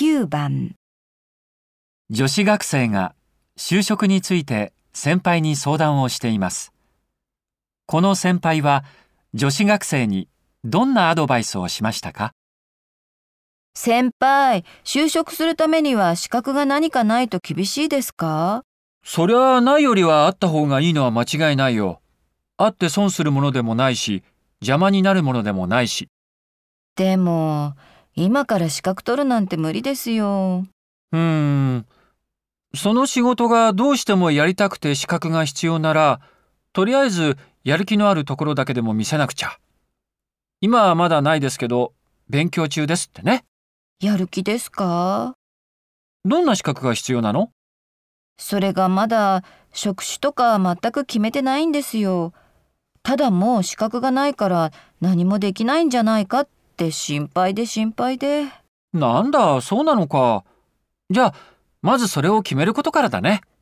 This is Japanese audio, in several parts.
9番。 女子学生が就職について先輩に相談をしています。この先輩は女子学生にどんなアドバイスをしましたか？ 先輩、就職するためには資格が何かないと厳しいですか？ そりゃないよりはあった方がいいのは間違いないよ。あって損するものでもないし、邪魔になるものでもないし。 でも、今から資格取るなんて無理ですよ。 その仕事がどうしてもやりたくて資格が必要なら、とりあえずやる気のあるところだけでも見せなくちゃ。今はまだないですけど、勉強中ですってね。 やる気ですか？ どんな資格が必要なの？ それがまだ職種とか全く決めてないんですよ。ただもう資格がないから何もできないんじゃないかって心配で心配で。 なんだ、そうなのか。じゃあ、まずそれを決めることからだね。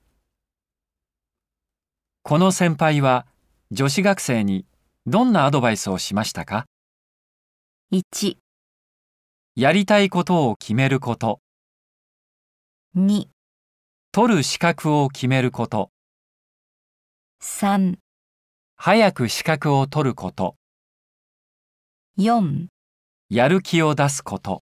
この先輩は女子学生にどんなアドバイスをしましたか？ 1、 やりたいことを決めること、 2、 取る資格を決めること、 3、 早く資格を取ること、 4。 やる気を出すこと。